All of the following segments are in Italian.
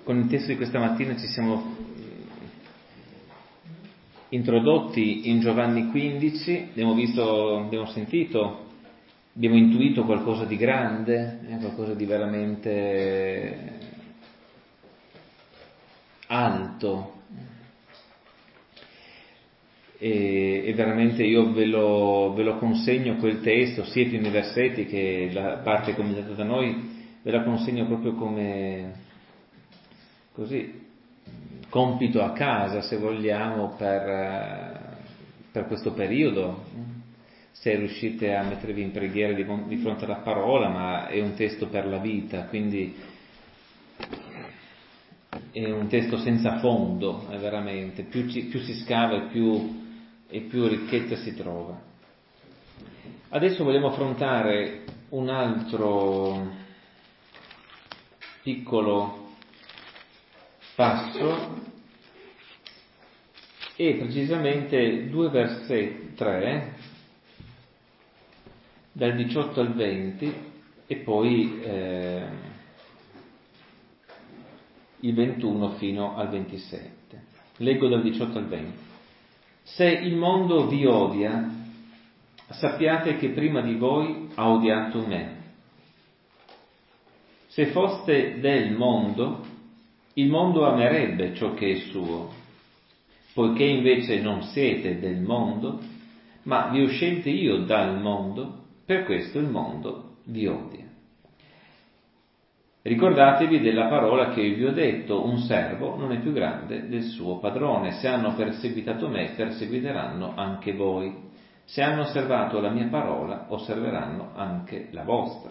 con il testo di questa mattina ci siamo introdotti in Giovanni 15, abbiamo sentito, abbiamo intuito qualcosa di grande, qualcosa di veramente alto, e veramente io ve lo consegno quel testo, sia i primi versetti che la parte commentata da noi, ve la consegno proprio come così compito a casa, se vogliamo, per questo periodo, se riuscite a mettervi in preghiera di fronte alla parola, ma è un testo per la vita, quindi è un testo senza fondo, veramente, più si scava e più ricchezza si trova. Adesso vogliamo affrontare un altro piccolo passo, e precisamente 2 versetti, 3, dal 18 al 20, e poi il 21 fino al 27. Leggo dal 18 al 20. Se il mondo vi odia, sappiate che prima di voi ha odiato me. Se foste del mondo, il mondo amerebbe ciò che è suo. Poiché invece non siete del mondo, ma vi ho scelti io dal mondo, per questo il mondo vi odia. Ricordatevi della parola che io vi ho detto: un servo non è più grande del suo padrone. Se hanno perseguitato me, perseguiteranno anche voi. Se hanno osservato la mia parola, osserveranno anche la vostra.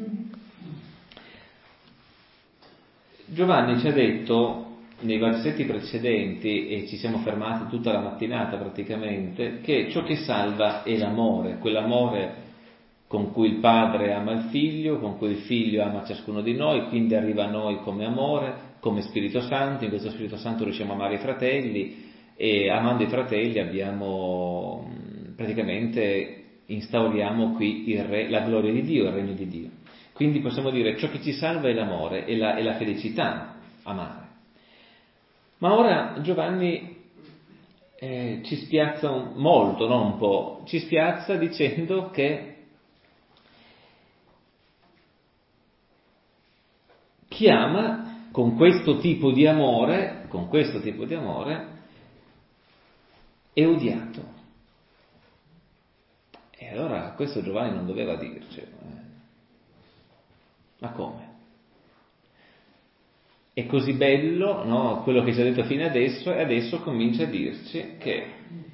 Giovanni ci ha detto nei versetti precedenti, e ci siamo fermati tutta la mattinata praticamente, che ciò che salva è l'amore, quell'amore con cui il padre ama il figlio, con cui il figlio ama ciascuno di noi, quindi arriva a noi come amore, come Spirito Santo. In questo Spirito Santo riusciamo a amare i fratelli, e amando i fratelli abbiamo praticamente instauriamo qui la gloria di Dio, il regno di Dio. Quindi possiamo dire ciò che ci salva è l'amore e la felicità, amare. Ma ora Giovanni ci spiazza molto, non un po', ci spiazza dicendo che chi ama con questo tipo di amore è odiato. E allora questo Giovanni non doveva dircelo. Ma come? È così bello, no? Quello che ci ha detto fino adesso, e adesso comincia a dirci che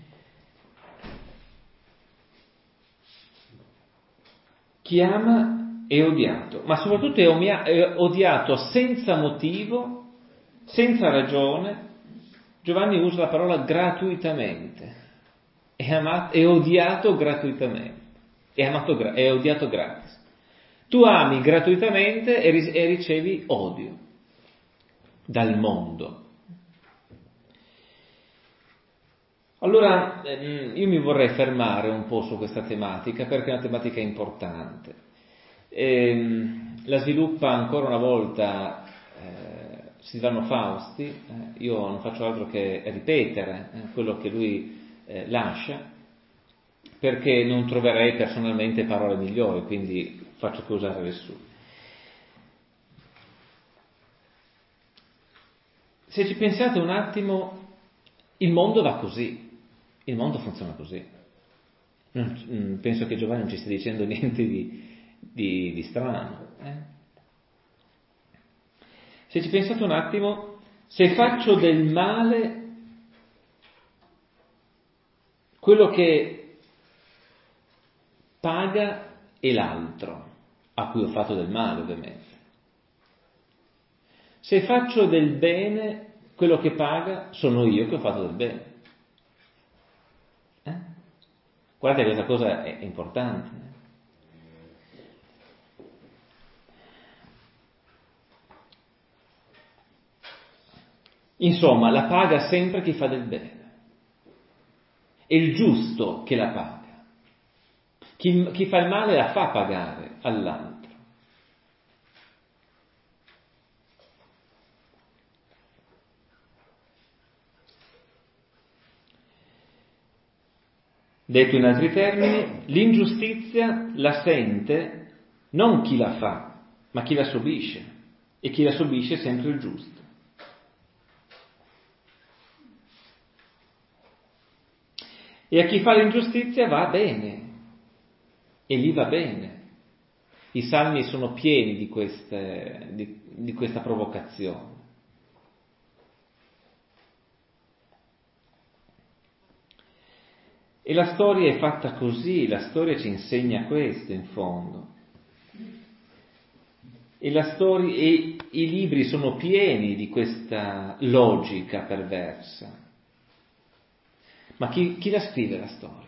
chi ama è odiato, ma soprattutto è odiato senza motivo, senza ragione. Giovanni usa la parola gratuitamente, è odiato gratuitamente, è odiato gratis. Tu ami gratuitamente e ricevi odio dal mondo. Allora io mi vorrei fermare un po' su questa tematica, perché è una tematica importante. La sviluppa ancora una volta Silvano Fausti. Io non faccio altro che ripetere quello che lui lascia, perché non troverei personalmente parole migliori, quindi faccio che usare le sue. Se ci pensate un attimo, il mondo va così, il mondo funziona così. Penso che Giovanni non ci stia dicendo niente di strano. Se ci pensate un attimo, se faccio del male, quello che paga è l'altro a cui ho fatto del male, ovviamente. Se faccio del bene, quello che paga sono io che ho fatto del bene. Guardate, questa cosa è importante. Insomma, la paga sempre chi fa del bene. È il giusto che la paga. Chi fa il male la fa pagare all'altro. Detto in altri termini, l'ingiustizia la sente non chi la fa, ma chi la subisce, e chi la subisce è sempre il giusto. E a chi fa l'ingiustizia va bene, e lì va bene. I salmi sono pieni di questa provocazione. E la storia è fatta così, la storia ci insegna questo in fondo. E i libri sono pieni di questa logica perversa. Ma chi la scrive la storia?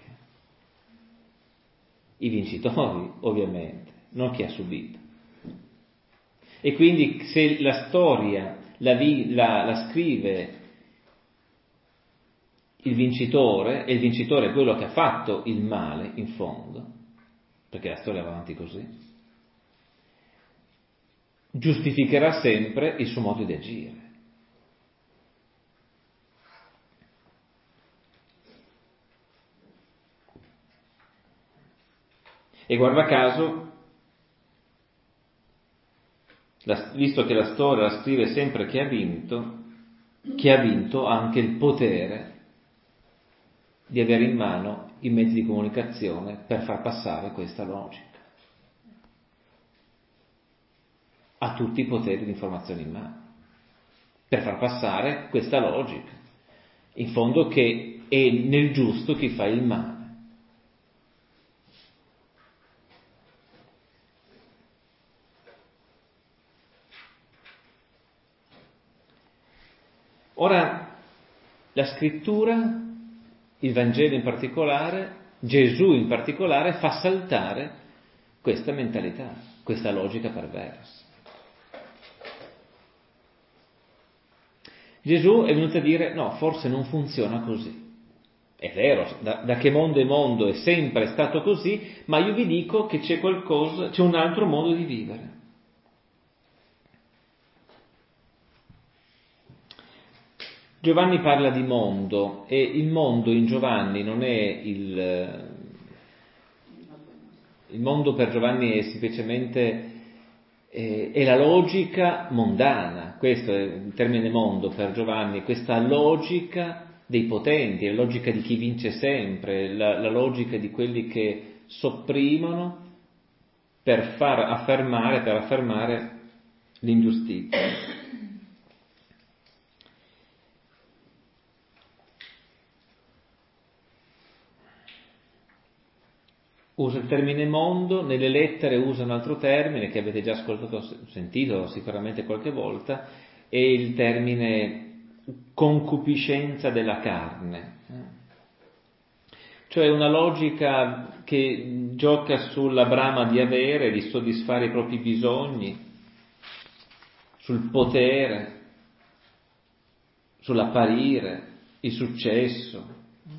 I vincitori, ovviamente, non chi ha subito. E quindi se la storia la scrive il vincitore, e il vincitore è quello che ha fatto il male, in fondo, perché la storia va avanti così, giustificherà sempre il suo modo di agire. E guarda caso, visto che la storia la scrive sempre chi ha vinto ha anche il potere di avere in mano i mezzi di comunicazione per far passare questa logica. Ha tutti i poteri di informazione in mano per far passare questa logica. In fondo che è nel giusto chi fa il male. Ora, la scrittura, il Vangelo in particolare, Gesù in particolare, fa saltare questa mentalità, questa logica perversa. C'è venuto a dire, no, forse non funziona così. È vero, da che mondo è mondo è sempre stato così, ma io vi dico che c'è un altro modo di vivere. Giovanni parla di mondo e il mondo in Giovanni non è il mondo per Giovanni è semplicemente è la logica mondana, questo è il termine mondo per Giovanni, questa logica dei potenti, la logica di chi vince sempre, la logica di quelli che sopprimono per affermare l'ingiustizia. Usa il termine mondo, nelle lettere usa un altro termine che avete già sentito sicuramente qualche volta, è il termine concupiscenza della carne. Cioè una logica che gioca sulla brama di avere, di soddisfare i propri bisogni, sul potere, sull'apparire, il successo.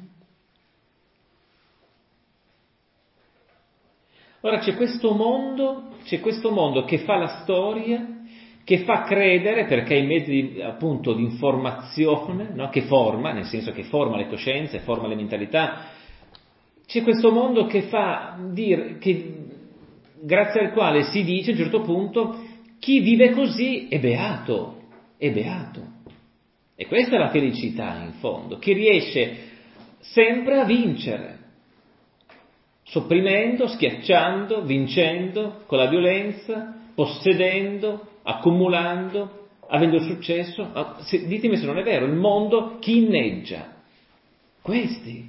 Ora c'è questo mondo che fa la storia, che fa credere, perché i mezzi appunto di informazione, no? Che forma, nel senso che forma le coscienze, forma le mentalità, c'è questo mondo che fa dire, che grazie al quale si dice a un certo punto chi vive così è beato, è beato. E questa è la felicità in fondo, chi riesce sempre a vincere. Sopprimendo, schiacciando, vincendo con la violenza, possedendo, accumulando, avendo successo. Ditemi se non è vero, il mondo chi inneggia? Questi.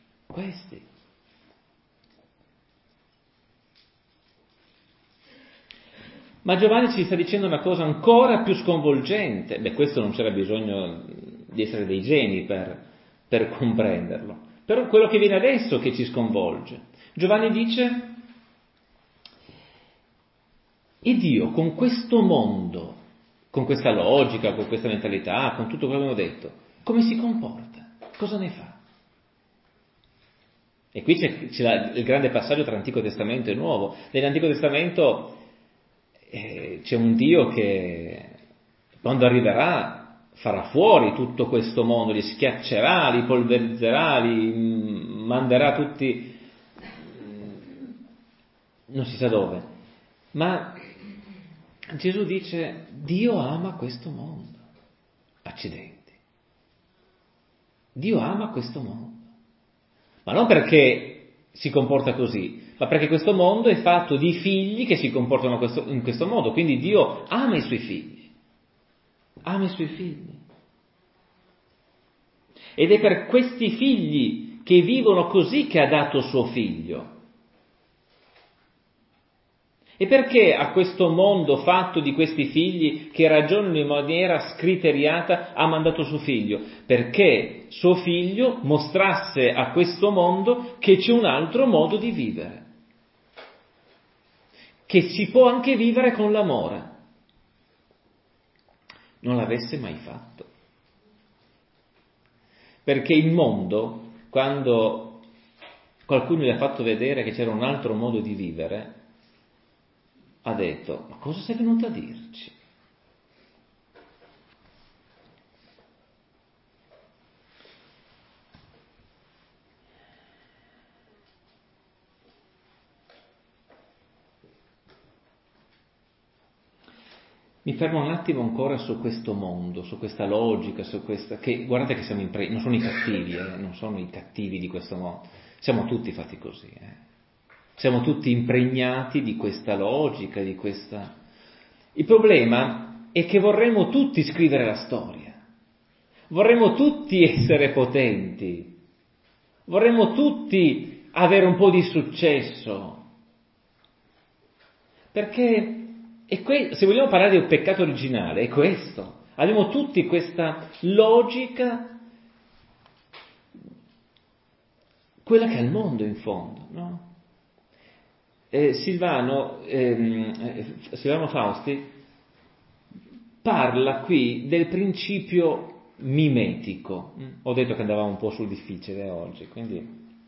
Ma Giovanni ci sta dicendo una cosa ancora più sconvolgente. Questo non c'era bisogno di essere dei geni per comprenderlo. Però quello che viene adesso che ci sconvolge. Giovanni dice, e Dio con questo mondo, con questa logica, con questa mentalità, con tutto quello che abbiamo detto, come si comporta? Cosa ne fa? E qui c'è il grande passaggio tra Antico Testamento e Nuovo. Nell'Antico Testamento c'è un Dio che quando arriverà farà fuori tutto questo mondo, li schiaccerà, li polverizzerà, li manderà tutti non si sa dove, ma Gesù dice Dio ama questo mondo. Accidenti, Dio ama questo mondo, ma non perché si comporta così, ma perché questo mondo è fatto di figli che si comportano in questo modo, quindi Dio ama i suoi figli, ama i suoi figli. Ed è per questi figli che vivono così che ha dato suo figlio. E perché a questo mondo fatto di questi figli che ragionano in maniera scriteriata ha mandato suo figlio? Perché suo figlio mostrasse a questo mondo che c'è un altro modo di vivere, che si può anche vivere con l'amore. Non l'avesse mai fatto. Perché il mondo, quando qualcuno gli ha fatto vedere che c'era un altro modo di vivere, ha detto, ma cosa sei venuto a dirci? Mi fermo un attimo ancora su questo mondo, su questa logica, su questa, che guardate che siamo non sono i cattivi, non sono i cattivi di questo mondo, siamo tutti fatti così, siamo tutti impregnati di questa logica, di questa... Il problema è che vorremmo tutti scrivere la storia, vorremmo tutti essere potenti, vorremmo tutti avere un po' di successo, perché se vogliamo parlare del peccato originale è questo, abbiamo tutti questa logica, quella che è il mondo in fondo, no? Silvano Fausti parla qui del principio mimetico. Ho detto che andavamo un po' sul difficile oggi, quindi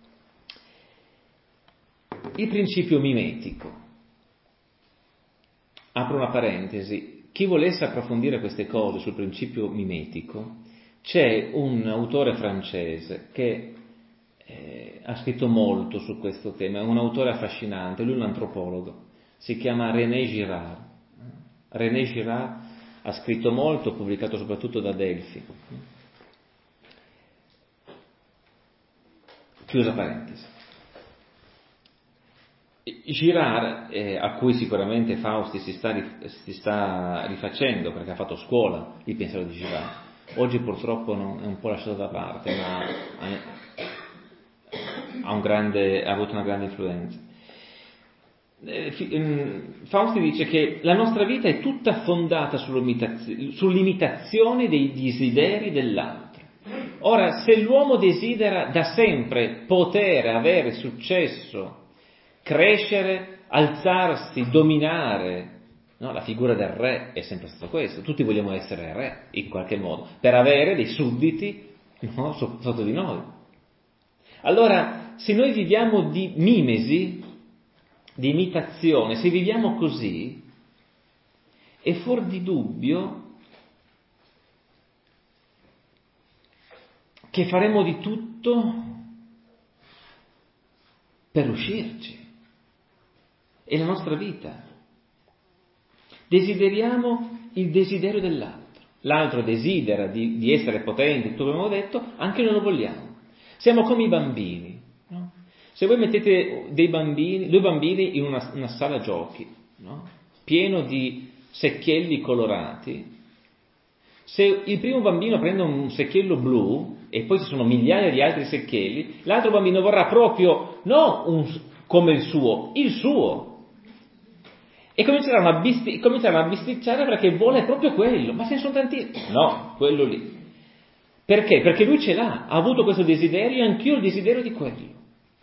il principio mimetico. Apro una parentesi, chi volesse approfondire queste cose sul principio mimetico, c'è un autore francese che ha scritto molto su questo tema, è un autore affascinante, lui è un antropologo, si chiama René Girard. René Girard ha scritto molto, pubblicato soprattutto da Delphi. Chiusa parentesi. Girard, a cui sicuramente Fausti si sta rifacendo perché ha fatto scuola il pensiero di Girard, oggi purtroppo è un po' lasciato da parte, ma ha avuto una grande influenza. Fausti dice che la nostra vita è tutta fondata sull'imitazione dei desideri dell'altro. Ora, se l'uomo desidera da sempre potere, avere successo, crescere, alzarsi, dominare, no? La figura del re è sempre stato questo, tutti vogliamo essere re in qualche modo, per avere dei sudditi, no? Sotto di noi. Allora, se noi viviamo di mimesi, di imitazione, se viviamo così, è fuor di dubbio che faremo di tutto per uscirci. È la nostra vita. Desideriamo il desiderio dell'altro. L'altro desidera di essere potente, tutto come abbiamo detto, anche noi lo vogliamo. Siamo come i bambini, no? Se voi mettete due bambini in una sala giochi, no? Pieno di secchielli colorati, se il primo bambino prende un secchiello blu e poi ci sono migliaia di altri secchielli, l'altro bambino vorrà proprio come il suo, e cominceranno a bisticciare perché vuole proprio quello, ma ce ne sono tanti, no, quello lì. Perché? Perché lui ce l'ha, ha avuto questo desiderio e anch'io ho il desiderio di quello.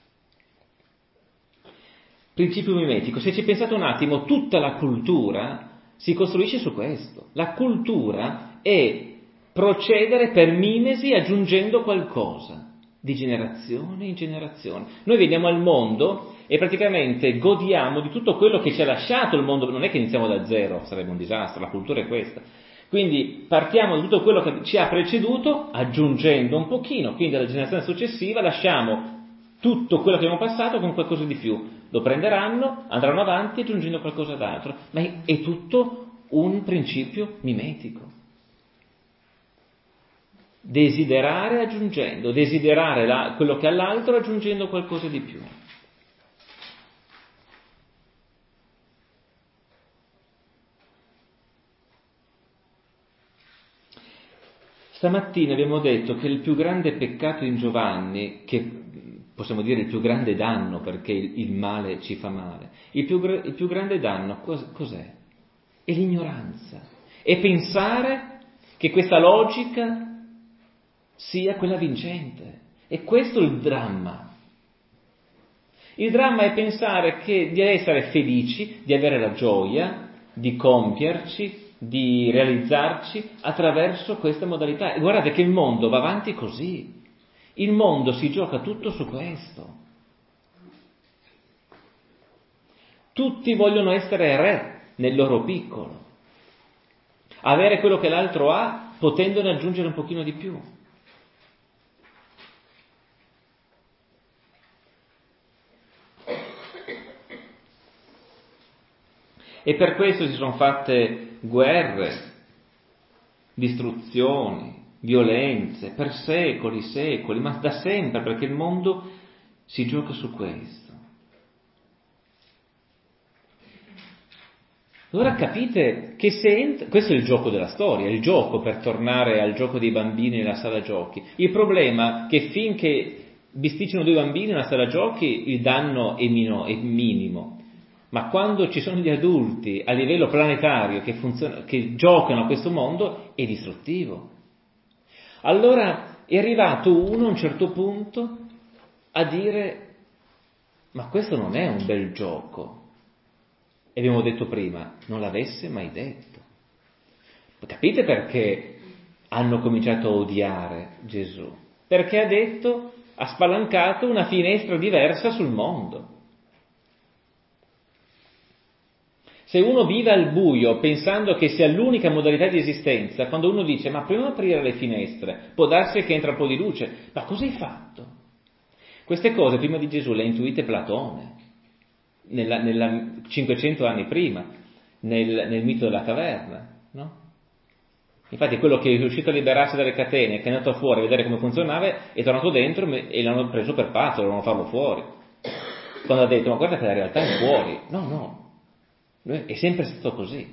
Principio mimetico, se ci pensate un attimo, tutta la cultura si costruisce su questo. La cultura è procedere per mimesi aggiungendo qualcosa, di generazione in generazione. Noi veniamo al mondo e praticamente godiamo di tutto quello che ci ha lasciato il mondo, non è che iniziamo da zero, sarebbe un disastro, la cultura è questa. Quindi partiamo da tutto quello che ci ha preceduto, aggiungendo un pochino, quindi alla generazione successiva lasciamo tutto quello che abbiamo passato con qualcosa di più. Lo prenderanno, andranno avanti aggiungendo qualcosa d'altro, ma è tutto un principio mimetico. Desiderare aggiungendo, desiderare quello che ha l'altro aggiungendo qualcosa di più. Stamattina abbiamo detto che il più grande peccato in Giovanni, che possiamo dire il più grande danno perché il male ci fa male, il più grande danno cos'è? È l'ignoranza. È pensare che questa logica sia quella vincente. E questo è il dramma. Il dramma è pensare di essere felici, di avere la gioia, di compierci, di realizzarci attraverso questa modalità. E guardate che il mondo va avanti così. Il mondo si gioca tutto su questo. Tutti vogliono essere re nel loro piccolo. Avere quello che l'altro ha, potendone aggiungere un pochino di più. E per questo si sono fatte guerre, distruzioni, violenze, per secoli, ma da sempre, perché il mondo si gioca su questo. Allora capite che questo è il gioco della storia, il gioco, per tornare al gioco dei bambini nella sala giochi. Il problema è che finché bisticciano due bambini nella sala giochi il danno è minimo. Ma quando ci sono gli adulti a livello planetario che giocano a questo mondo, è distruttivo. Allora è arrivato uno a un certo punto a dire: ma questo non è un bel gioco. E abbiamo detto prima, non l'avesse mai detto. Capite perché hanno cominciato a odiare Gesù? Perché ha spalancato una finestra diversa sul mondo. Se uno vive al buio pensando che sia l'unica modalità di esistenza, quando uno dice ma prima di aprire le finestre può darsi che entra un po' di luce, ma cosa hai fatto? Queste cose prima di Gesù le ha intuite Platone, 500 anni prima, nel mito della caverna, no? Infatti quello che è riuscito a liberarsi dalle catene, che è andato fuori a vedere come funzionava, è tornato dentro e l'hanno preso per pazzo, volevano farlo fuori. Quando ha detto ma guarda che la realtà è fuori, no. È sempre stato così.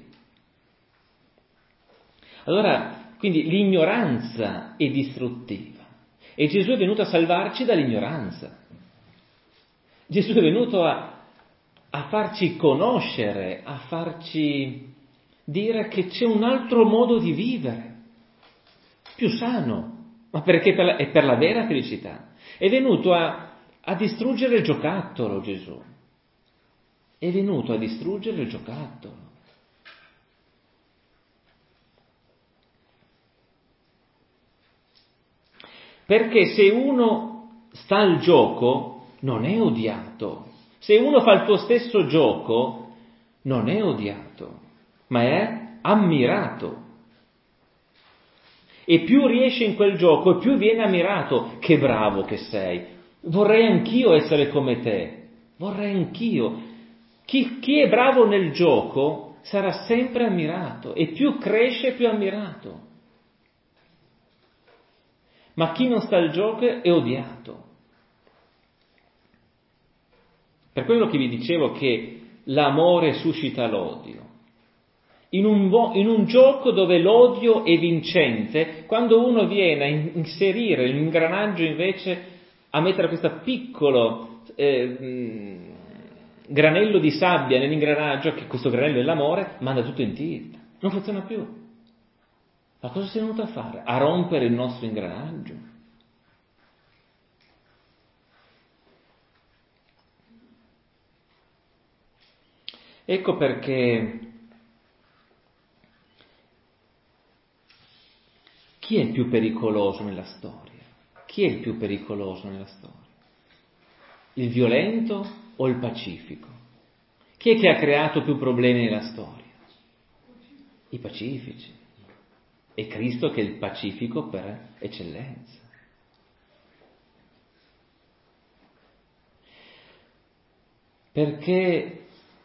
Allora, quindi l'ignoranza è distruttiva e Gesù è venuto a salvarci dall'ignoranza. Gesù è venuto a farci conoscere, a farci dire che c'è un altro modo di vivere, più sano, ma perché è per la vera felicità. È venuto a distruggere il giocattolo, Gesù. È venuto a distruggere il giocattolo. Perché se uno sta al gioco non è odiato. Se uno fa il tuo stesso gioco non è odiato, ma è ammirato. E più riesce in quel gioco e più viene ammirato. Che bravo che sei. Vorrei anch'io essere come te. Vorrei anch'io. Chi è bravo nel gioco sarà sempre ammirato e più cresce più ammirato. Ma chi non sta al gioco è odiato. Per quello che vi dicevo che l'amore suscita l'odio. In un gioco dove l'odio è vincente, quando uno viene a inserire l'ingranaggio invece a mettere questo piccolo granello di sabbia nell'ingranaggio, che questo granello è l'amore, manda tutto in tilt, non funziona più. Ma cosa sei venuto a fare? A rompere il nostro ingranaggio. Ecco perché chi è il più pericoloso nella storia? Chi è il più pericoloso nella storia? Il violento o il pacifico? Chi è che ha creato più problemi nella storia? I pacifici. È Cristo che è il pacifico per eccellenza. perché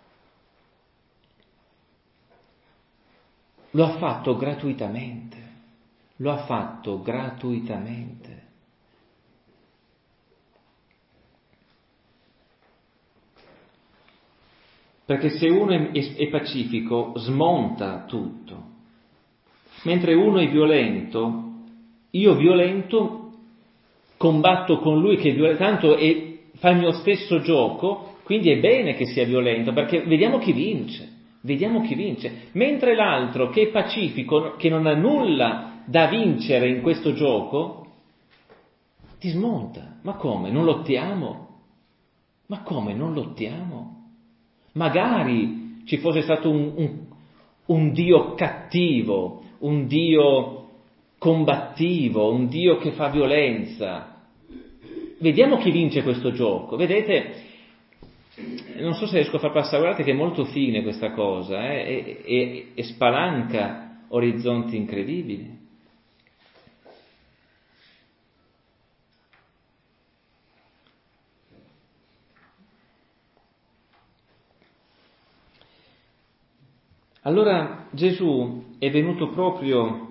lo ha fatto gratuitamente, lo ha fatto gratuitamente. Perché se uno è pacifico smonta tutto, mentre uno è violento, io violento combatto con lui che è violento, tanto fa il mio stesso gioco, quindi è bene che sia violento, perché vediamo chi vince, mentre l'altro che è pacifico, che non ha nulla da vincere in questo gioco, ti smonta. Ma come? Non lottiamo? Magari ci fosse stato un Dio cattivo, un Dio combattivo, un Dio che fa violenza. Vediamo chi vince questo gioco. Vedete, non so se riesco a far passare, guardate che è molto fine questa cosa, e spalanca orizzonti incredibili. Allora Gesù è venuto proprio,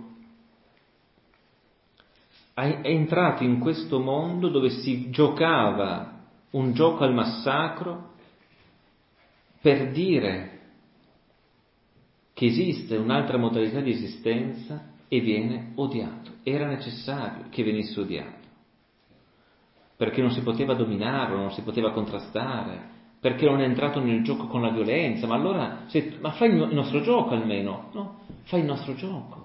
è entrato in questo mondo dove si giocava un gioco al massacro per dire che esiste un'altra modalità di esistenza e viene odiato. Era necessario che venisse odiato, perché non si poteva dominarlo, non si poteva contrastare, perché non è entrato nel gioco con la violenza. Ma allora, ma fai il nostro gioco almeno, no? Fai il nostro gioco.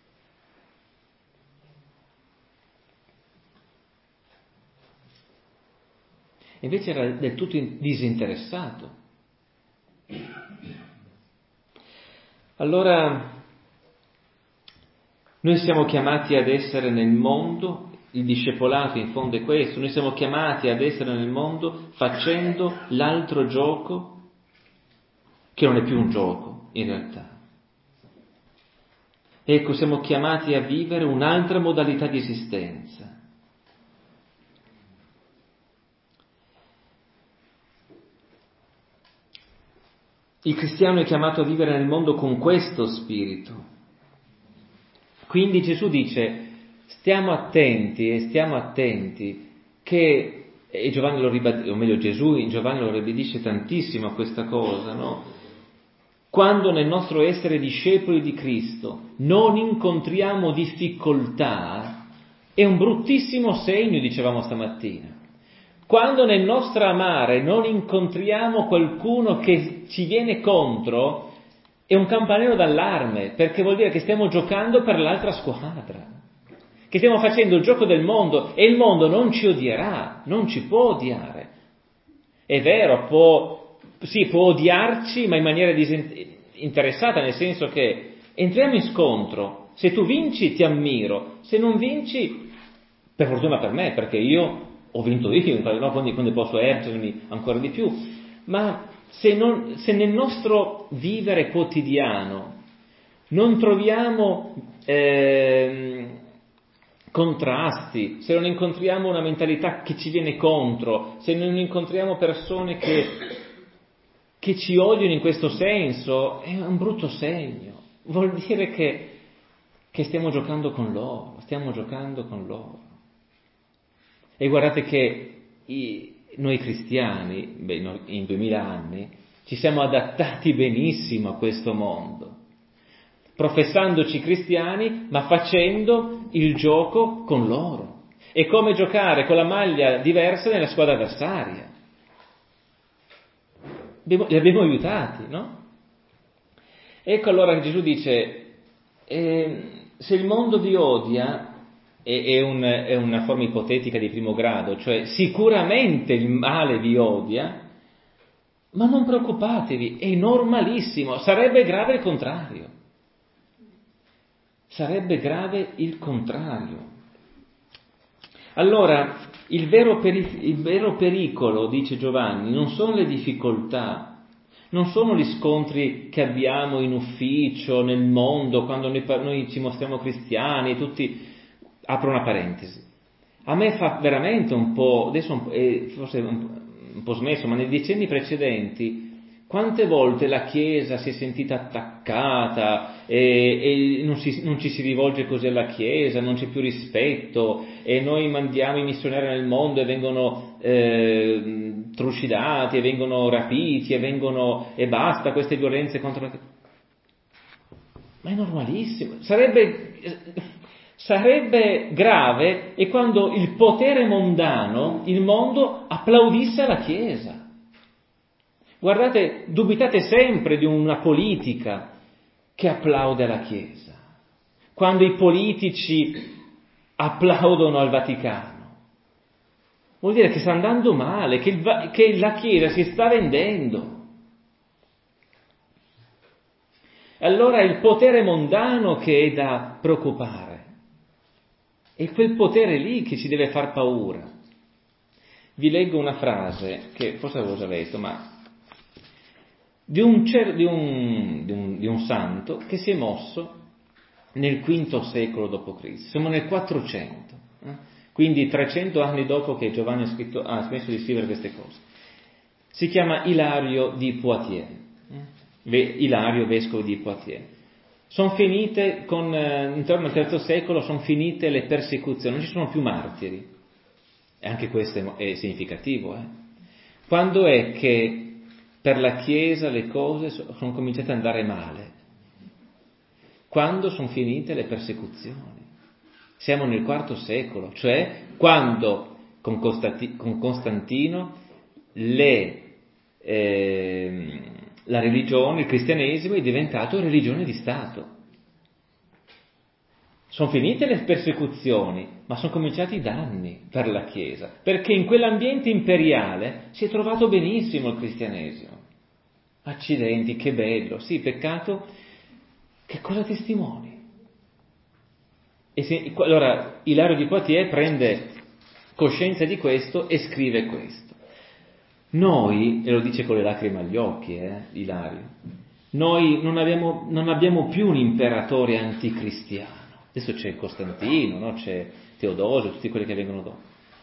Invece era del tutto disinteressato. Allora, noi siamo chiamati ad essere nel mondo, il discepolato in fondo è questo, noi siamo chiamati ad essere nel mondo facendo l'altro gioco, che non è più un gioco in realtà. Ecco, siamo chiamati a vivere un'altra modalità di esistenza. Il cristiano è chiamato a vivere nel mondo con questo spirito. Quindi Gesù dice, stiamo attenti che, e Giovanni lo ribadisce, o meglio Gesù in Giovanni lo ribadisce tantissimo a questa cosa, no? Quando nel nostro essere discepoli di Cristo non incontriamo difficoltà, è un bruttissimo segno, dicevamo stamattina. Quando nel nostro amare non incontriamo qualcuno che ci viene contro, è un campanello d'allarme, perché vuol dire che stiamo giocando per l'altra squadra, che stiamo facendo il gioco del mondo, e il mondo non ci odierà, non ci può odiare. È vero, può odiarci, ma in maniera disinteressata, nel senso che entriamo in scontro. Se tu vinci ti ammiro, se non vinci, per fortuna per me, perché io ho vinto io, no? Quindi posso ergermi ancora di più. Ma se nel nostro vivere quotidiano non troviamo contrasti, se non incontriamo una mentalità che ci viene contro, se non incontriamo persone che ci odiano in questo senso, è un brutto segno. Vuol dire che stiamo giocando con loro. E guardate che noi cristiani, in 2000 anni, ci siamo adattati benissimo a questo mondo, professandoci cristiani, ma facendo il gioco con loro. È come giocare con la maglia diversa nella squadra avversaria. Li abbiamo aiutati, no? Ecco allora che Gesù dice, se il mondo vi odia, è una forma ipotetica di primo grado, cioè sicuramente il male vi odia, ma non preoccupatevi, è normalissimo, sarebbe grave il contrario. Allora, il vero pericolo, dice Giovanni, non sono le difficoltà, non sono gli scontri che abbiamo in ufficio, nel mondo, quando noi ci mostriamo cristiani, tutti. Apro una parentesi. A me fa veramente un po', adesso forse un un po' smesso, ma nei decenni precedenti, quante volte la Chiesa si è sentita attaccata e non ci si rivolge così alla Chiesa, non c'è più rispetto e noi mandiamo i missionari nel mondo e vengono trucidati e vengono rapiti e basta queste violenze contro la Chiesa. Ma è normalissimo, sarebbe grave e quando il potere mondano, il mondo, applaudisse alla Chiesa. Guardate, dubitate sempre di una politica che applaude alla Chiesa. Quando i politici applaudono al Vaticano, vuol dire che sta andando male, che la Chiesa si sta vendendo. Allora è il potere mondano che è da preoccupare. È quel potere lì che ci deve far paura. Vi leggo una frase che forse avevo già letto, ma di un santo che si è mosso nel V secolo d.C. Siamo nel 400, quindi 300 anni dopo che Giovanni ha smesso di scrivere queste cose. Si chiama Ilario di Poitiers, Ilario, vescovo di Poitiers. Sono finite intorno al III secolo, sono finite le persecuzioni, non ci sono più martiri. E anche questo è significativo. Quando è che per la Chiesa le cose sono cominciate ad andare male? Quando sono finite le persecuzioni. Siamo nel IV secolo, cioè quando con Costantino la religione, il cristianesimo è diventato religione di Stato. Sono finite le persecuzioni, ma sono cominciati i danni per la Chiesa, perché in quell'ambiente imperiale si è trovato benissimo il cristianesimo. Accidenti, che bello, sì, peccato, che cosa testimoni? Allora Ilario di Poitiers prende coscienza di questo e scrive questo. Noi, e lo dice con le lacrime agli occhi, Ilario, noi non abbiamo più un imperatore anticristiano. Adesso c'è Costantino, no? C'è Teodosio, tutti quelli che vengono dopo.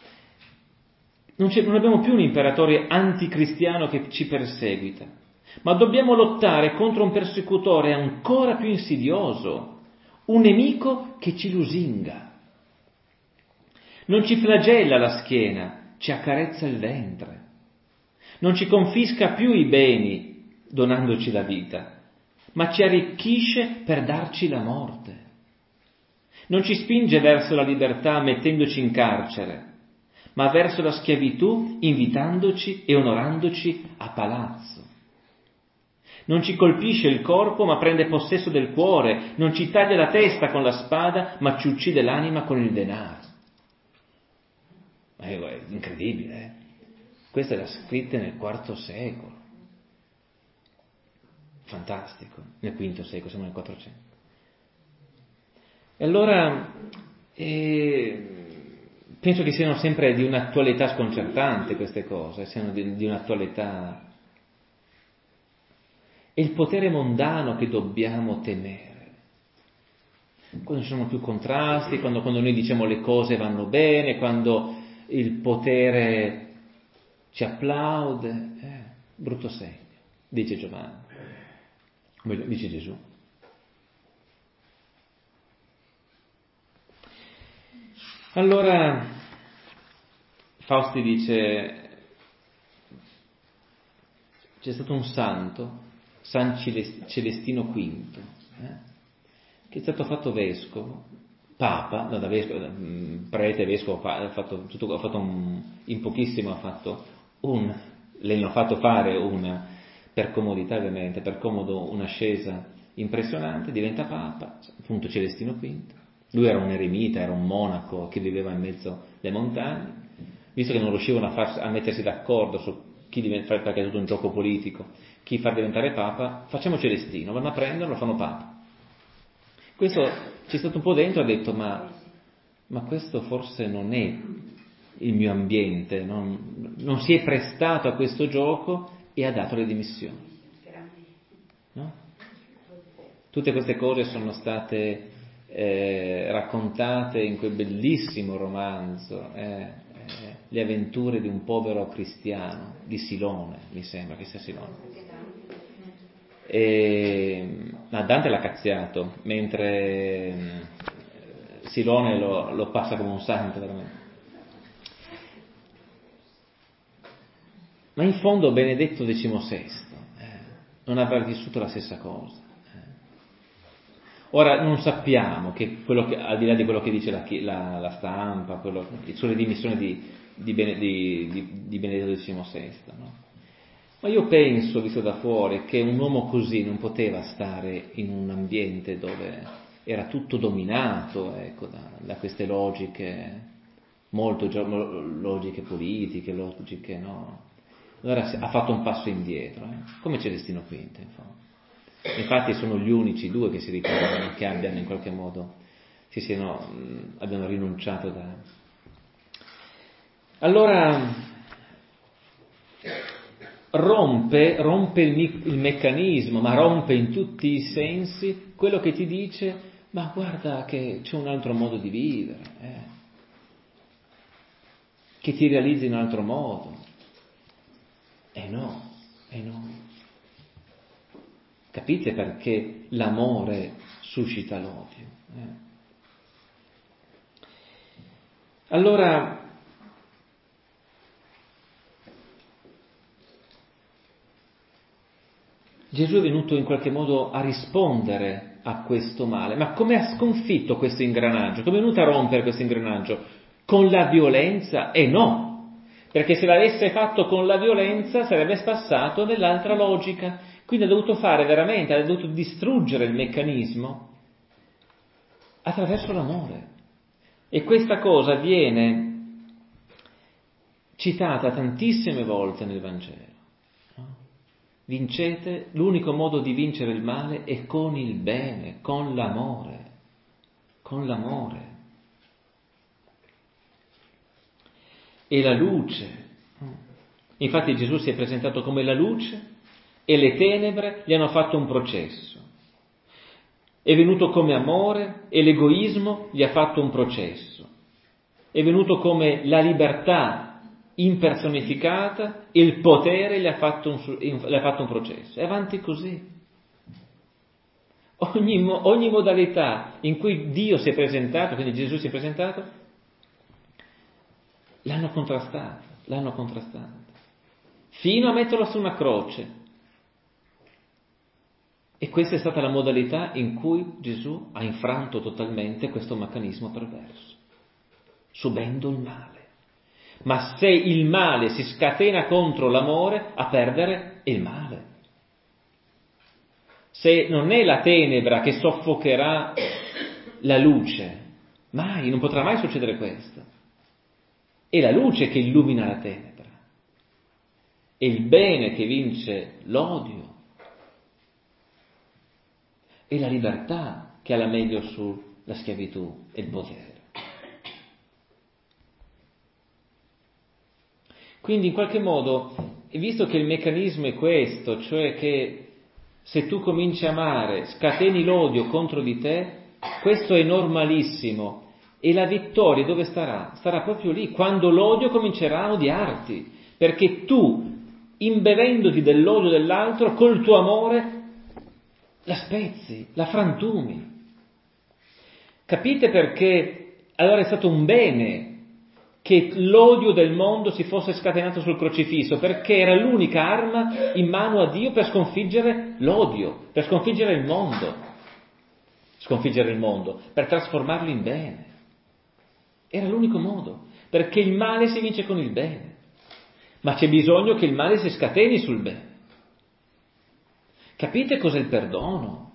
Non abbiamo più un imperatore anticristiano che ci perseguita, ma dobbiamo lottare contro un persecutore ancora più insidioso, un nemico che ci lusinga. Non ci flagella la schiena, ci accarezza il ventre. Non ci confisca più i beni donandoci la vita, ma ci arricchisce per darci la morte. Non ci spinge verso la libertà mettendoci in carcere, ma verso la schiavitù invitandoci e onorandoci a palazzo. Non ci colpisce il corpo, ma prende possesso del cuore. Non ci taglia la testa con la spada, ma ci uccide l'anima con il denaro. È incredibile, Questa era scritta nel IV secolo. Fantastico, nel V secolo, siamo nel 400. E allora penso che siano sempre di un'attualità sconcertante queste cose, siano di un'attualità. È il potere mondano che dobbiamo temere. Quando ci sono più contrasti, quando noi diciamo le cose vanno bene, quando il potere ci applaude, brutto segno, dice Giovanni, dice Gesù. Allora Fausti dice, c'è stato un santo, San Celestino V, che è stato fatto vescovo, papa, no, da vescovo, prete, vescovo, in pochissimo le hanno fatto fare per comodità ovviamente, per comodo un'ascesa impressionante, diventa papa, appunto Celestino V. Lui era un eremita, era un monaco che viveva in mezzo alle montagne, visto che non riuscivano a mettersi d'accordo su perché è tutto un gioco politico, chi far diventare papa, facciamo Celestino, vanno a prenderlo, lo fanno papa. Questo c'è stato un po' dentro, ha detto, ma questo forse non è il mio ambiente, non si è prestato a questo gioco e ha dato le dimissioni. No? Tutte queste cose sono state raccontate in quel bellissimo romanzo le avventure di un povero cristiano di Silone, mi sembra che sia Silone. Ma Dante l'ha cazziato, mentre Silone lo passa come un santo veramente. Ma in fondo Benedetto XVI non avrà vissuto la stessa cosa. Ora non sappiamo che al di là di quello che dice la stampa, sulle dimissioni di Benedetto XVI, no? Ma io penso, visto da fuori, che un uomo così non poteva stare in un ambiente dove era tutto dominato, ecco, da queste logiche, molto logiche politiche, logiche, no? Allora ha fatto un passo indietro, come Celestino V, in fondo. Infatti sono gli unici due che si ricordano che abbiano in qualche modo abbiano rinunciato Allora rompe il meccanismo, ma rompe in tutti i sensi quello che ti dice: ma guarda che c'è un altro modo di vivere, che ti realizzi in un altro modo. No. Capite perché l'amore suscita l'odio? Allora, Gesù è venuto in qualche modo a rispondere a questo male, ma come ha sconfitto questo ingranaggio? Come è venuto a rompere questo ingranaggio? Con la violenza? No, perché se l'avesse fatto con la violenza sarebbe passato nell'altra logica. Quindi ha dovuto distruggere il meccanismo attraverso l'amore. E questa cosa viene citata tantissime volte nel Vangelo. Vincete, l'unico modo di vincere il male è con il bene, con l'amore. E la luce. Infatti Gesù si è presentato come la luce e le tenebre gli hanno fatto un processo. È venuto come amore e l'egoismo gli ha fatto un processo. È venuto come la libertà impersonificata e il potere gli ha fatto un processo. E avanti così. Ogni modalità in cui Dio si è presentato, quindi Gesù si è presentato, l'hanno contrastato, fino a metterlo su una croce. E questa è stata la modalità in cui Gesù ha infranto totalmente questo meccanismo perverso, subendo il male. Ma se il male si scatena contro l'amore, a perdere è il male. Se non è la tenebra che soffocherà la luce, non potrà mai succedere questo. È la luce che illumina la tenebra. È il bene che vince l'odio. È la libertà che ha la meglio sulla schiavitù e il potere. Quindi in qualche modo, visto che il meccanismo è questo, cioè che se tu cominci a amare, scateni l'odio contro di te, questo è normalissimo. E la vittoria dove starà? Starà proprio lì, quando l'odio comincerà a odiarti, perché tu, imbevendoti dell'odio dell'altro, col tuo amore la spezzi, la frantumi. Capite perché allora è stato un bene che l'odio del mondo si fosse scatenato sul crocifisso, perché era l'unica arma in mano a Dio per sconfiggere l'odio, per sconfiggere il mondo, per trasformarlo in bene. Era l'unico modo, perché il male si vince con il bene, ma c'è bisogno che il male si scateni sul bene. Capite cos'è il perdono?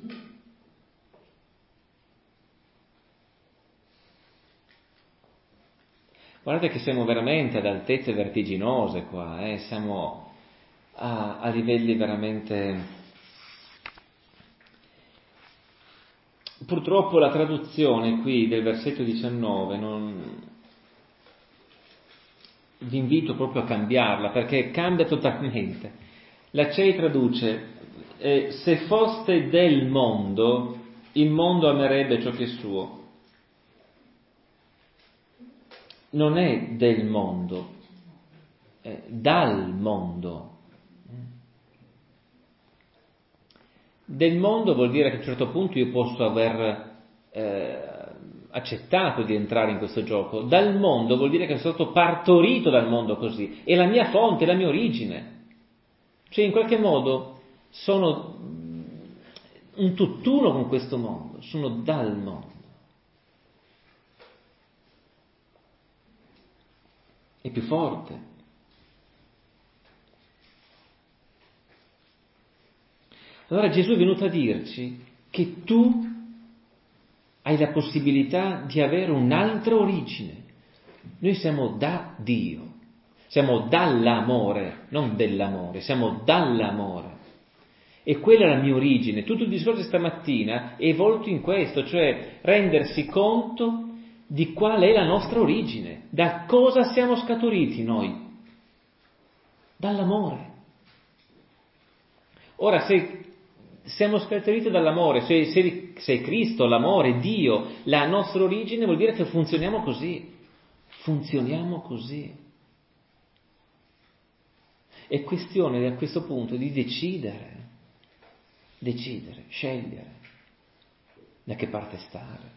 Guardate che siamo veramente ad altezze vertiginose qua, siamo a livelli veramente... Purtroppo la traduzione qui del versetto 19 vi invito proprio a cambiarla, perché cambia totalmente. La CEI traduce: se foste del mondo, il mondo amerebbe ciò che è suo. non è del mondo, è dal mondo. Del mondo vuol dire che a un certo punto io posso aver accettato di entrare in questo gioco. Dal mondo vuol dire che sono stato partorito dal mondo così, è la mia fonte, è la mia origine. Cioè in qualche modo sono un tutt'uno con questo mondo, sono dal mondo. È più forte. Allora Gesù è venuto a dirci che tu hai la possibilità di avere un'altra origine. Noi siamo da Dio, siamo dall'amore, non dell'amore, siamo dall'amore. E quella è la mia origine. Tutto il discorso di stamattina è volto in questo, cioè rendersi conto di qual è la nostra origine, da cosa siamo scaturiti noi, dall'amore. Ora, se siamo scaturiti dall'amore, se Cristo, l'amore, Dio, la nostra origine, vuol dire che funzioniamo così. È questione a questo punto di decidere, scegliere da che parte stare,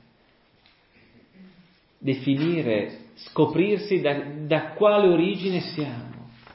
definire, scoprirsi da quale origine siamo.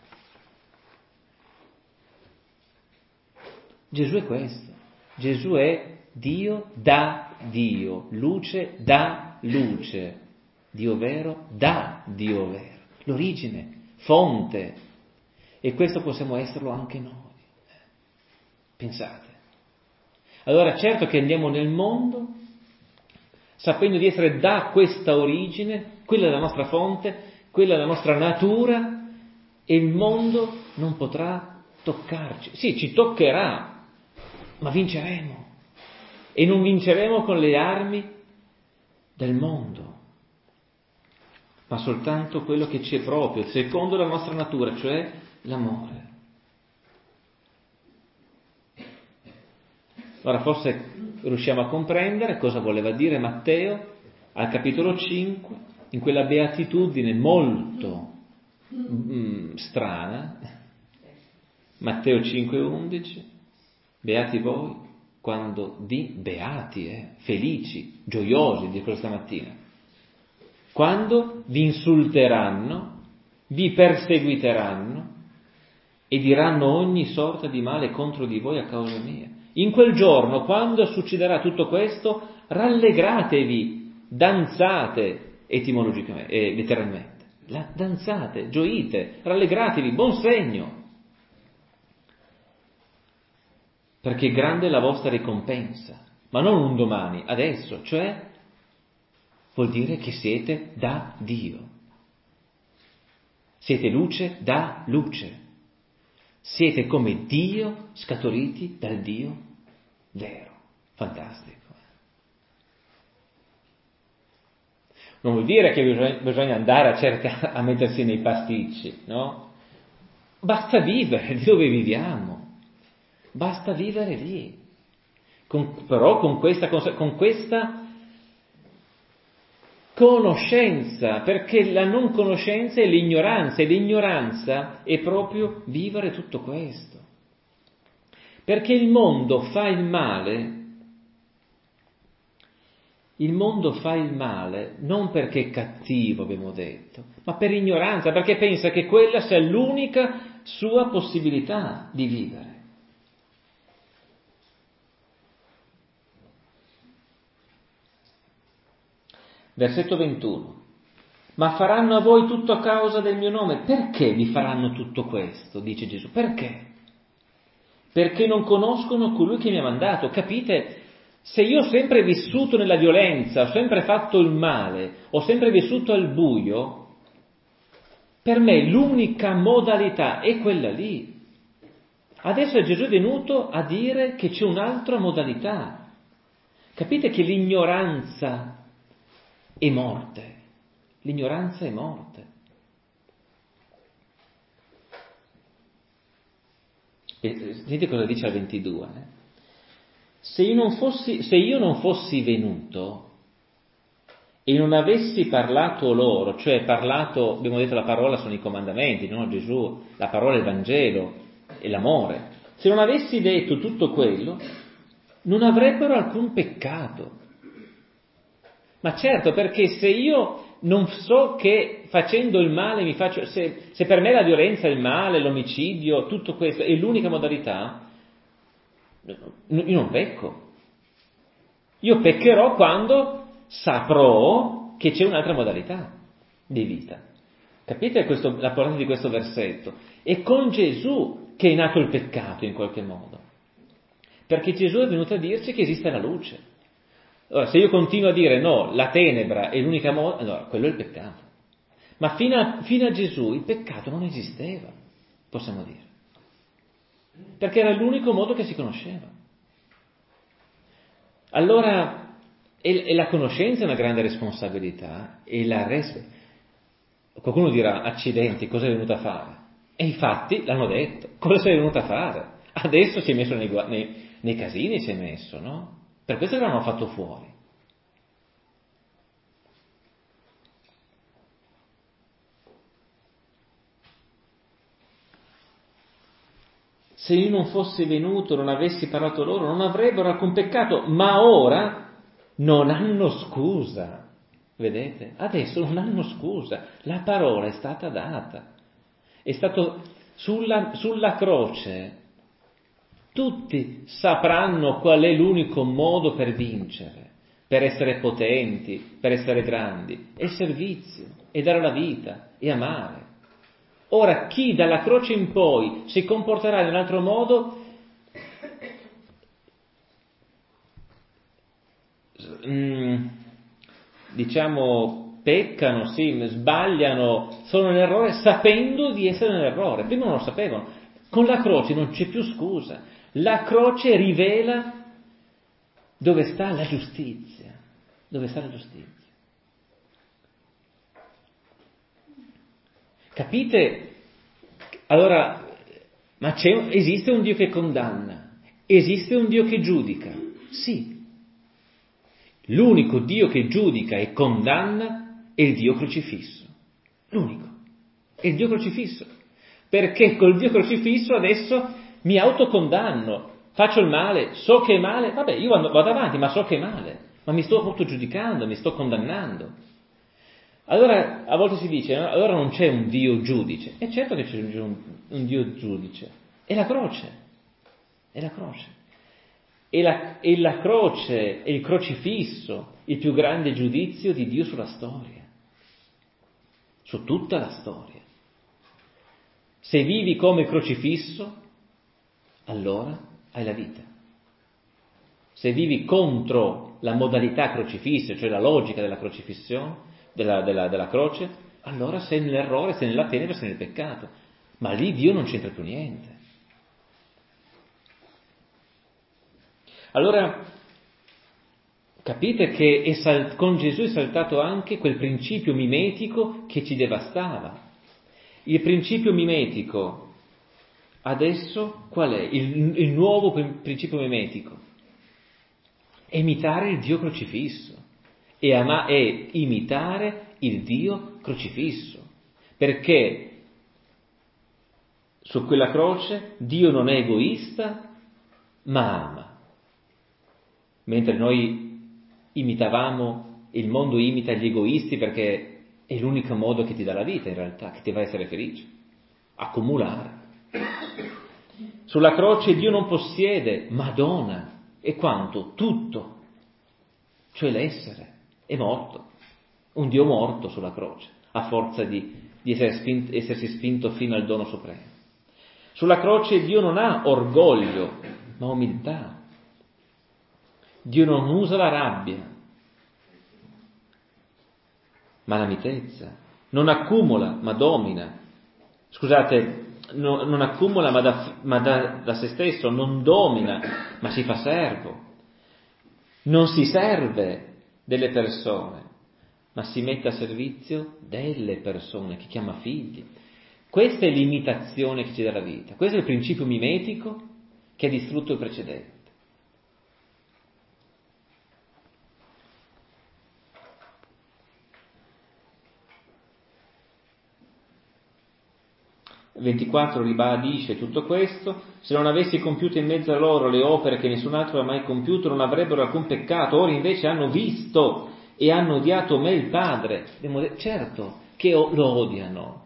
Gesù è questo, Gesù è Dio da Dio, luce da luce, Dio vero da Dio vero, l'origine, fonte, e questo possiamo esserlo anche noi. Pensate. Allora certo che andiamo nel mondo sapendo di essere da questa origine, quella è la nostra fonte, quella è la nostra natura, e il mondo non potrà toccarci. Sì, ci toccherà, ma vinceremo. E non vinceremo con le armi del mondo, ma soltanto quello che ci è proprio, secondo la nostra natura, cioè l'amore. Allora forse riusciamo a comprendere cosa voleva dire Matteo al capitolo 5, in quella beatitudine molto strana, Matteo 5,11, beati voi quando beati, felici, gioiosi, dico stamattina, quando vi insulteranno, vi perseguiteranno e diranno ogni sorta di male contro di voi a causa mia. In quel giorno, quando succederà tutto questo, rallegratevi, danzate, etimologicamente, letteralmente. Danzate, gioite, rallegratevi, buon segno. Perché grande è la vostra ricompensa, ma non un domani, adesso, cioè vuol dire che siete da Dio. Siete luce da luce. Siete come Dio, scaturiti dal Dio vero. Fantastico. Non vuol dire che bisogna andare a mettersi nei pasticci, no? Basta vivere di dove viviamo. Basta vivere lì. Però con questa conoscenza, perché la non conoscenza è l'ignoranza, e l'ignoranza è proprio vivere tutto questo. Perché il mondo fa il male non perché è cattivo, abbiamo detto, ma per ignoranza, perché pensa che quella sia l'unica sua possibilità di vivere. Versetto 21. Ma faranno a voi tutto a causa del mio nome. Perché vi faranno tutto questo? Dice Gesù. Perché? Perché non conoscono colui che mi ha mandato. Capite? Se io ho sempre vissuto nella violenza, ho sempre fatto il male, ho sempre vissuto al buio, per me l'unica modalità è quella lì. Adesso Gesù è venuto a dire che c'è un'altra modalità. Capite che l'ignoranza è morte. L'ignoranza è morte. Sentite cosa dice al 22. Se io non fossi venuto, e non avessi parlato loro, cioè parlato, abbiamo detto la parola sono i comandamenti, no? Gesù, la parola è il Vangelo, è l'amore. Se non avessi detto tutto quello, non avrebbero alcun peccato. Ma certo, perché se io non so che facendo il male mi faccio, se per me la violenza, il male, l'omicidio, tutto questo è l'unica modalità, io non pecco. Io peccherò quando saprò che c'è un'altra modalità di vita. Capite la portata di questo versetto? È con Gesù che è nato il peccato in qualche modo. Perché Gesù è venuto a dirci che esiste la luce. Allora, se io continuo a dire no, la tenebra è l'unica modo, allora quello è il peccato. Ma fino a Gesù il peccato non esisteva, possiamo dire. Perché era l'unico modo che si conosceva. Allora, e la conoscenza è una grande responsabilità, qualcuno dirà, accidenti, cosa è venuto a fare? E infatti l'hanno detto, cosa sei venuto a fare? Adesso si è messo nei casini, si è messo, no? Per questo l'hanno fatto fuori. Se io non fossi venuto, non avessi parlato loro, non avrebbero alcun peccato, ma ora non hanno scusa. Vedete? Adesso non hanno scusa. La parola è stata data. È stato sulla croce. Tutti sapranno qual è l'unico modo per vincere, per essere potenti, per essere grandi. È il servizio, è dare la vita, è amare. Ora, chi dalla croce in poi si comporterà in un altro modo, diciamo, peccano, sì, sbagliano, sono nell'errore sapendo di essere nell'errore. Prima non lo sapevano. Con la croce non c'è più scusa. La croce rivela dove sta la giustizia. Dove sta la giustizia. Capite? Allora, ma esiste un Dio che condanna, esiste un Dio che giudica, sì. L'unico Dio che giudica e condanna è il Dio crocifisso, l'unico, è il Dio crocifisso, perché col Dio crocifisso adesso mi autocondanno, faccio il male, so che è male, vabbè, io vado avanti, ma so che è male, ma mi sto autogiudicando, mi sto condannando. Allora, a volte si dice, no? Allora non c'è un Dio giudice. E certo che c'è un Dio giudice. È la croce. È la croce. E la croce è il crocifisso, il più grande giudizio di Dio sulla storia. Su tutta la storia. Se vivi come crocifisso, allora hai la vita. Se vivi contro la modalità crocifissa, cioè la logica della crocifissione, della croce, allora sei nell'errore, sei nella tenebra, sei nel peccato. Ma lì Dio non c'entra più niente. Allora, capite che con Gesù è saltato anche quel principio mimetico che ci devastava. Il principio mimetico, adesso, qual è? Il nuovo principio mimetico? È imitare il Dio crocifisso. E imitare il Dio crocifisso, perché su quella croce Dio non è egoista, ma ama. Mentre noi imitavamo, il mondo imita gli egoisti perché è l'unico modo che ti dà la vita in realtà, che ti fa essere felice, accumulare. Sulla croce Dio non possiede, ma dona, e quanto? Tutto, cioè l'essere. È morto, un Dio morto sulla croce, a forza di essersi spinto fino al dono supremo. Sulla croce Dio non ha orgoglio, ma umiltà. Dio non usa la rabbia, ma la mitezza. Non accumula, ma domina. Scusate, non accumula, ma da se stesso, non domina, ma si fa servo. Non si serve delle persone, ma si mette a servizio delle persone, che chiama figli. Questa è l'imitazione che ci dà la vita. Questo è il principio mimetico che ha distrutto il precedente. 24 ribadisce tutto questo: se non avessi compiuto in mezzo a loro le opere che nessun altro ha mai compiuto, non avrebbero alcun peccato. Ora invece hanno visto e hanno odiato me il Padre. Certo che lo odiano,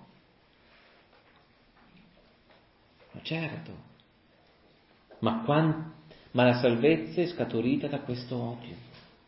certo, ma la salvezza è scaturita da questo odio.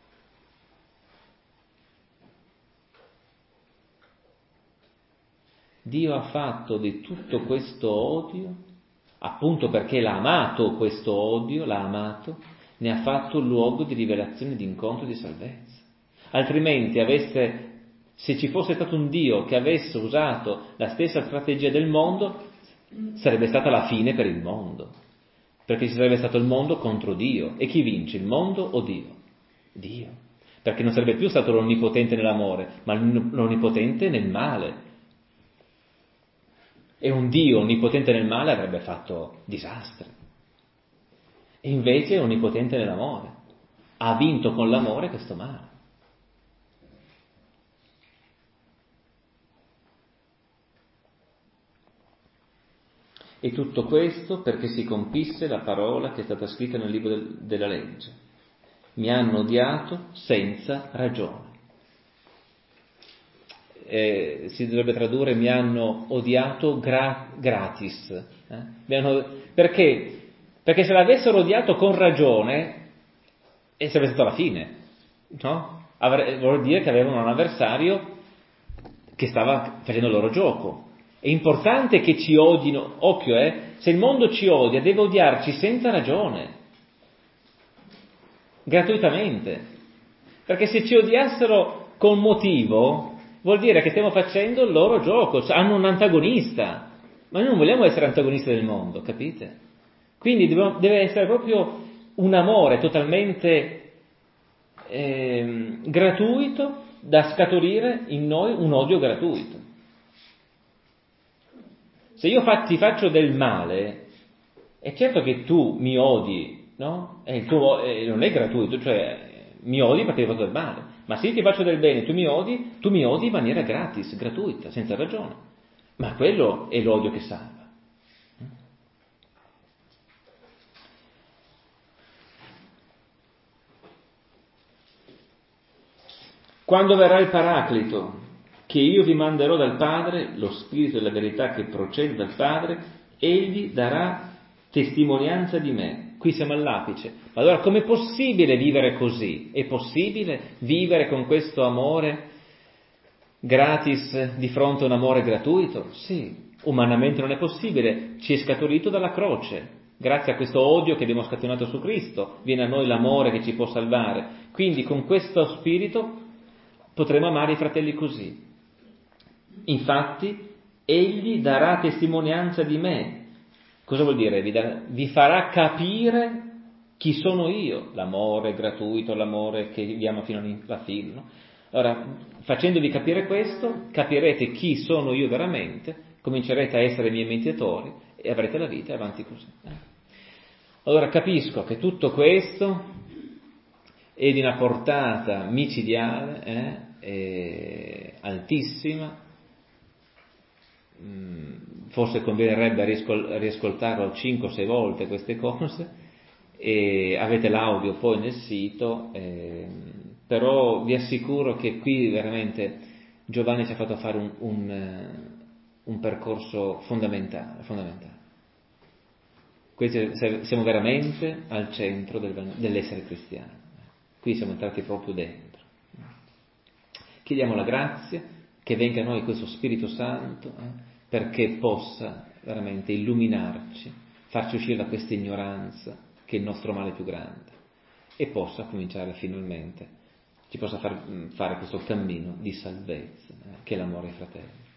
Dio ha fatto di tutto questo odio, appunto perché l'ha amato questo odio, l'ha amato, ne ha fatto un luogo di rivelazione, di incontro, di salvezza. Altrimenti se ci fosse stato un Dio che avesse usato la stessa strategia del mondo, sarebbe stata la fine per il mondo, perché ci sarebbe stato il mondo contro Dio. E chi vince, il mondo o Dio? Dio, perché non sarebbe più stato l'onnipotente nell'amore, ma l'onnipotente nel male. E un Dio onnipotente nel male avrebbe fatto disastri. E invece è onnipotente nell'amore. Ha vinto con l'amore questo male. E tutto questo perché si compisse la parola che è stata scritta nel libro della legge. Mi hanno odiato senza ragione. Si dovrebbe tradurre: mi hanno odiato gratis. Perché? Perché se l'avessero odiato con ragione, sarebbe stata la fine, no? Vuol dire che avevano un avversario che stava facendo il loro gioco. È importante che ci odino, occhio, se il mondo ci odia, deve odiarci senza ragione, gratuitamente, perché se ci odiassero con motivo, vuol dire che stiamo facendo il loro gioco, hanno un antagonista, ma noi non vogliamo essere antagonisti del mondo, capite? Quindi deve essere proprio un amore totalmente gratuito, da scaturire in noi un odio gratuito. Se io ti faccio del male, è certo che tu mi odi, no? Non è gratuito, cioè mi odi perché ti ho fatto del male. Ma se io ti faccio del bene, tu mi odi in maniera gratis, gratuita, senza ragione. Ma quello è l'odio che salva. Quando verrà il Paraclito, che io vi manderò dal Padre, lo Spirito della verità che procede dal Padre, egli darà testimonianza di me. Qui siamo all'apice. Ma allora com'è possibile vivere così? È possibile vivere con questo amore gratis di fronte a un amore gratuito? Sì, umanamente non è possibile, ci è scaturito dalla croce. Grazie a questo odio che abbiamo scatenato su Cristo, viene a noi l'amore che ci può salvare. Quindi con questo spirito potremo amare i fratelli così. Infatti, egli darà testimonianza di me. Cosa vuol dire? Vi farà capire chi sono io, l'amore gratuito, l'amore che viviamo fino alla fine. No? Allora, facendovi capire questo, capirete chi sono io veramente, comincerete a essere miei imitatori e avrete la vita avanti così. Allora capisco che tutto questo è di una portata micidiale, altissima. Forse converrebbe riascoltarlo 5-6 volte queste cose, e avete l'audio poi nel sito, però vi assicuro che qui veramente Giovanni ci ha fatto fare un percorso fondamentale. Qui siamo veramente al centro dell'essere cristiano, qui siamo entrati proprio dentro. Chiediamo la grazia che venga a noi questo Spirito Santo, perché possa veramente illuminarci, farci uscire da questa ignoranza che è il nostro male più grande, e possa cominciare finalmente, ci possa fare questo cammino di salvezza, che è l'amore ai fratelli.